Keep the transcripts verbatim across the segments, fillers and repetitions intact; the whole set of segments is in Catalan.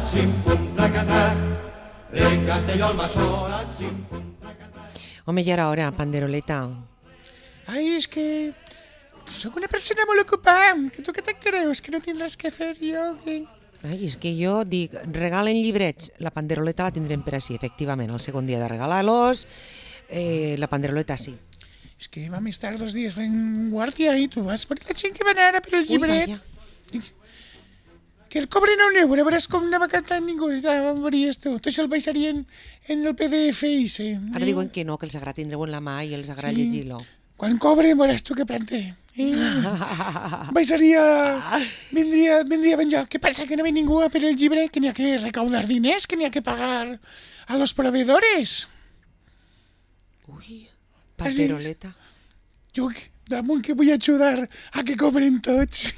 En Castelló al Masola, Home, ya era hora, panderoleta. Ay, es que soy una persona muy ocupada. ¿Tú qué te crees? ¿Que no tendrás que hacer yo? ¿Qué? Ai, és que jo dic, regalen llibrets, la panderoleta la tindrem per així, efectivament, el segon dia de regalar-los, eh, la panderoleta sí. Es que vam estar dos dies fent guàrdia i tu vas per la gent que va anar per el llibret. Ui, Que el cobren un euro, veuràs com no va cantar ningú, ja veuries tu. Tot això el baixarien en el P D F i sí. Ara diuen que no, que els agrada tindre-ho en la mà i els agrada Sí. llegir-lo. Quan cobren veuràs tu que planter. Eh? Baixaria... Vindria, vindria ben jo. Què passa, que no ve ningú a per el llibre? Que n'hi ha que recaudar diners, que n'hi ha que pagar a los proveedores. Ui, panderoleta. Jo, damunt que vull ajudar a que cobren tots.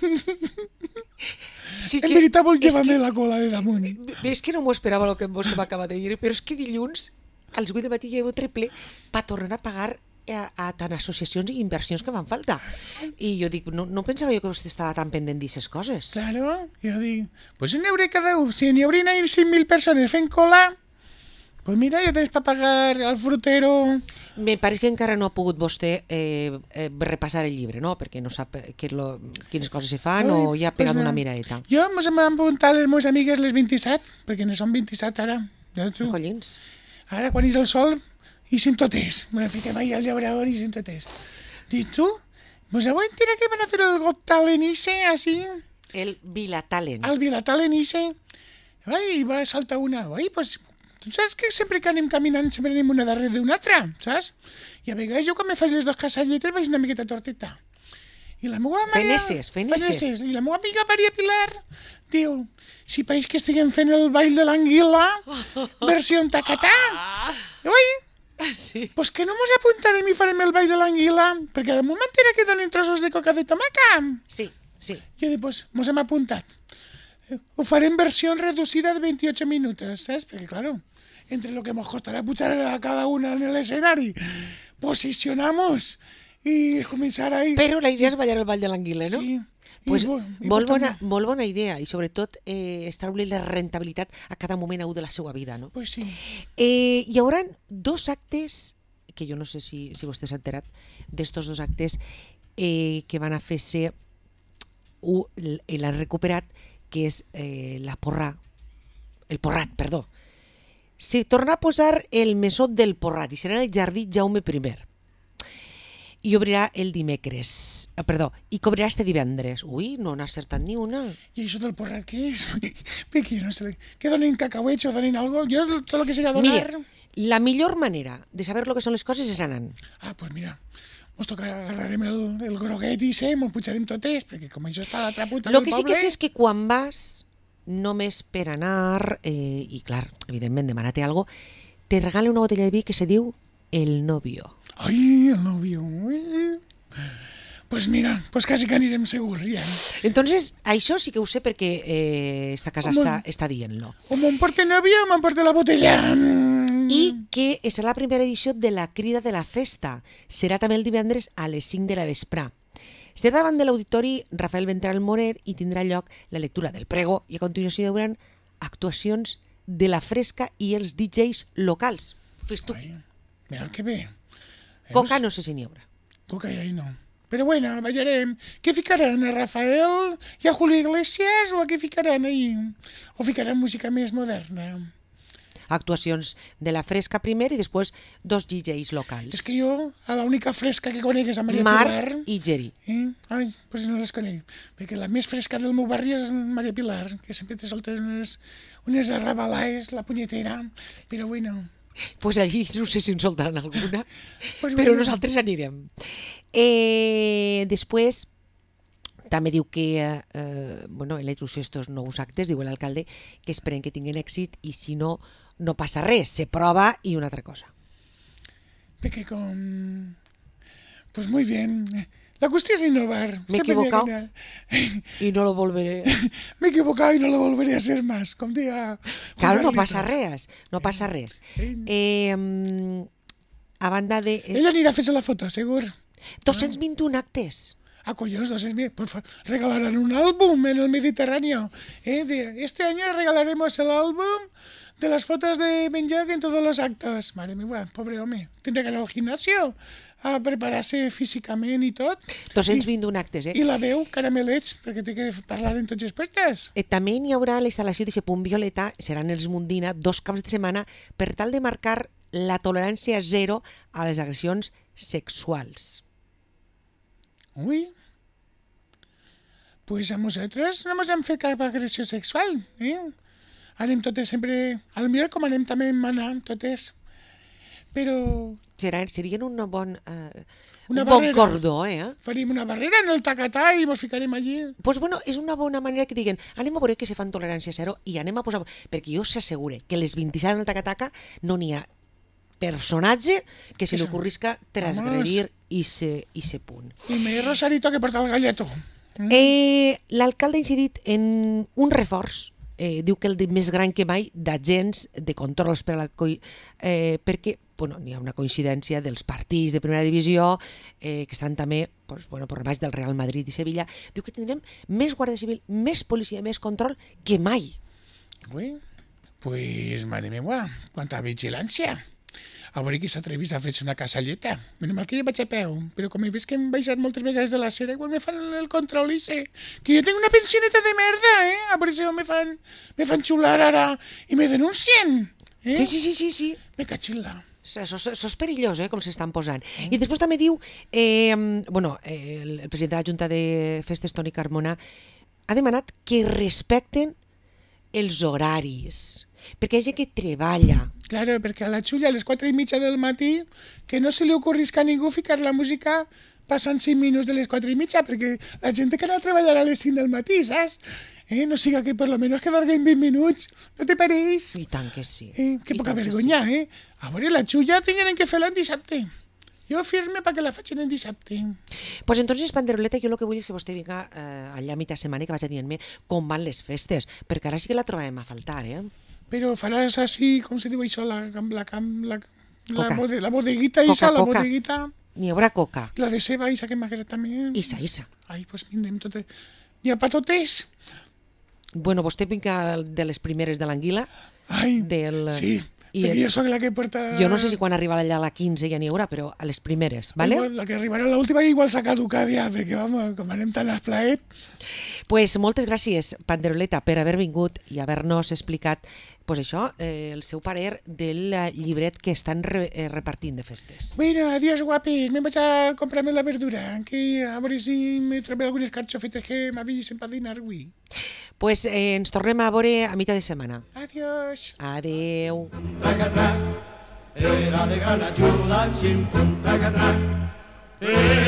Sí En veritat vol és llevar-me que- la cola de damunt. És que no m'ho esperava el que vostè m'acaba de dir, però és que dilluns, als vuit del matí, llevo triple per tornar a pagar a, a tant associacions i inversions que van falta. I jo dic, no, no pensava jo que vostè estava tan pendent d'aquestes coses. Claro, jo dic, pues en euro cada un. Si n'hi haurien ahir cinc mil persones fent cola, pues mira, ja tens per pagar al frutero. Me pareix que encara no ha pogut vostè eh, eh, repassar el llibre, no? Perquè no sap que lo, quines coses se fan Ai, o ja ha pues pegat no. una miradeta. Jo mos hem apuntat les meves amigues les vint-i-set, perquè ne són vint-i-set ara. Ja tu. Collins. Ara, quan és el sol, hi sem totes. Me fiquem ahí al llaurador i sem totes. Dic, tu, vos heu enterat que van a fer el Got Talent ixe, així? El Vilatalent. Al Vilatalent ixe? Ai, va saltar una. Ai, pues, tu saps que sempre que anem caminant sempre anem una darrere d'una altra, saps? I a vegades jo quan me faig les dues casalletes vaig una miqueta torteta. I la meva Maria... Feneses, feneses. I la meva amiga Maria Pilar diu, si pareix que estiguem fent el ball de l'anguila, versió en tacatà. Ui, Sí. pues que no mos apuntarem i farem el ball de l'anguila, perquè de moment era que donen trossos de coca de tomaca. Sí, sí. I dic, pues, mos hem apuntat. Ho farem versió reducida de veintiocho minutos, ¿sabes? Porque, claro, entre lo que nos costará puchar a cada una en el escenario, posicionamos y comenzar ahí. Però la idea és ballar el ball de l'anguila, no? Sí. Pues I bo- i molt, bo bona, també. molt bona idea i sobretot eh, extraure la rentabilitat a cada moment de la seva vida, no? Pues sí. Eh, hi haurà dos actes, que jo no sé si, si vostè s'ha enterat, d'estos dos actes eh, que van a fer-se, un l'han recuperat, que és eh, la porra, el porrat, perdó. Se torna a posar el mesot del porrat i serà en el jardí Jaume primer. I obrirà el dimecres, ah, perdó, i cobrirà este divendres. Ui, no n'ha acertat ni una. ¿Y eso del porrat qué es? Porque yo no sé. ¿Que donen cacahuetes o donen algo? Yo todo lo que sea donar... Mira, la millor manera de saber lo que són les coses és anant. Ah, pues mira, mos tocarà, agarrarem el, el groguet i sé, mos pujarem totes, perquè com això està a l'altra punta Lo del que sí poble... que sé és que quan vas, només per anar, eh, i clar, evidentment demanar-te algo, te regalen una botella de vi que se diu El Novio. Ai, el novio... Ui. Pues mira, pues quasi que anirem segur, ja. Entonces, això sí que ho sé perquè eh, esta casa Home. està, està dient-lo. O m'emporte novio o m'emporte la botella. Mm. I que serà la primera edició de la Crida de la Festa. Serà també el divendres a les cinc de la vesprà. Serà davant de l'auditori Rafael Ventral Morer i tindrà lloc la lectura del prego i a continuació hi haurà actuacions de la Fresca i els D Js locals. Fes tu. Ai, mira que bé. Coca no sé si n'hi haurà. Coca ja hi no. Però bueno, ballarem. Què ficaran? A Rafael i a Julio Iglesias o a què ficaran ahí? O ficaran música més moderna? Actuacions de la Fresca primer i després dos D Js locals. És que jo, a l'única fresca que conec és a Maria Mar Pilar. i Geri. Eh? Ai, doncs no les conec. Perquè la més fresca del meu barri és Maria Pilar, que sempre te soltes unes, unes arrabalaes, la punyetera. Però bueno... Pues allí no sé si en soltaran alguna, Pues però bueno. nosaltres anirem. Eh, després, també diu que, eh, bueno, en la introducció d'estos nous actes, diu l'alcalde, que esperen que tinguin èxit i si no, no passa res, se prova i una altra cosa. Perquè com... Pues muy bien. La cuestión es innovar. Me he Siempre me equivocado. gana. I no lo volveré. Me he equivocado y no lo volveré a hacer más. Com diga... Claro, no Juan passa Carlitos. res, no passa res. Eh, Eh, mm, a banda de... Eh, Ella anirà a fer-se la foto, segur. dos cents vint i un actes. Ah, collons, entonces mira, pues regalarán un álbum en el Mediterráneo. ¿eh? De, este año regalaremos el álbum de las fotos de Ben Jack en todos los actos. Madre mía, pobre home. Tindrà que anar al gimnasio a preparar-se físicament i tot. dos-cents vint-i-un actes, eh? I la veu, caramelets, perquè té que parlar en tots els puestos. Eh, també hi haurà la instal·lació d'aquest punt violeta, seran els Mundina, dos caps de setmana, per tal de marcar la tolerància zero a les agressions sexuals. Ui, pues a nosaltres no ens hem fet cap agressió sexual, eh? Anem totes sempre, a lo millor com anem també manant totes, però... Serà, serien un bon, eh, Una un bon barrera. cordó, eh? faríem una barrera en el tacatà i ens ficarem allí. Pues bueno, és una bona manera que diguen anem a veure que se fan tolerància zero i anem a posar... Perquè jo s'assegure que les vint-i-set del taca-taca no n'hi ha personatge que se li Eso. ocorrisca transgredir i se, i se punt. I me Rosarito que porta el galleto. Mm? Eh, L'alcalde ha incidit en un reforç, eh, diu que el de més gran que mai, d'agents de controls per a la coi eh, perquè bueno, n'hi ha una coincidència dels partits de primera divisió eh, que estan també pues, bueno, per baix del Real Madrid i Sevilla. Diu que tindrem més Guàrdia Civil, més policia, més control que mai. Ui, pues, madre meva, quanta vigilància. A veure qui s'atrevís a fer-se una casalleta. Menys mal que jo vaig a peu, però com he vist que hem baixat moltes vegades de la cera, igual me fan el control i sé que jo tinc una pensioneta de merda, eh? A veure si me fan, me fan xular ara i me denuncien. Eh? Sí, sí, sí, sí, sí. Me cachil·la. Això, això, això és perillós, eh, com s'estan posant. I després també diu, eh, bueno, eh, el, el president de la Junta de Festes, Toni Carmona, ha demanat que respecten els horaris, perquè hi ha gent que treballa. Claro, perquè a la xulla a les quatre i mitja del matí que no se li ocorrisca a ningú ficar la música passant cinc minuts de les quatre i mitja, perquè la gent té que anar a treballar a les cinc del matí, saps? Eh? No siga que per lo menos que valguen vint minuts, no te pareix? I tant que sí. Eh? Que I poca tant que vergonya, eh? A veure, la xulla tenen que fer-la en dissabte. Jo firme perquè la facin en dissabte. Pues entonces, Panderoleta, jo el que vull és que vostè vinga eh, allà a mitja setmana i que vaig dient-me com van les festes, perquè ara sí que la trobem a faltar, eh? Però faràs així, com se diu això, la, la, la, la, la, Coca. bode, la bodeguita, Coca, Isa, la coca. bodeguita, N'hi haurà coca. la de ceba, Isa, que m'agrada també. Isa, isa. Ai, pues vindrem totes. N'hi ha patotes? Bueno, vostè vinga de les primeres de l'anguila, Ai, del... sí, i perquè el- jo sóc la que porta... Jo no sé si quan arribarà allà a la quinze ja n'hi haurà, però a les primeres, ¿vale? Igual, la que arribarà l'última igual s'ha caducat ja, perquè, vamos, com anem tan esplaet... Pues moltes gràcies, Panderoleta, per haver vingut i haver-nos explicat pues això, eh, el seu parer del eh, llibret que estan re, eh, repartint de festes. Bueno, adiós, guapis, me'n vaig a comprar-me la verdura, que a veure si me trobo algunes carxofetes que m'avisin per dinar avui. Pues eh, ens tornem a veure a mitja de setmana. Adiós. Adeu. Traca-trac, era de gran ajuda, xin, pum, traca-trac.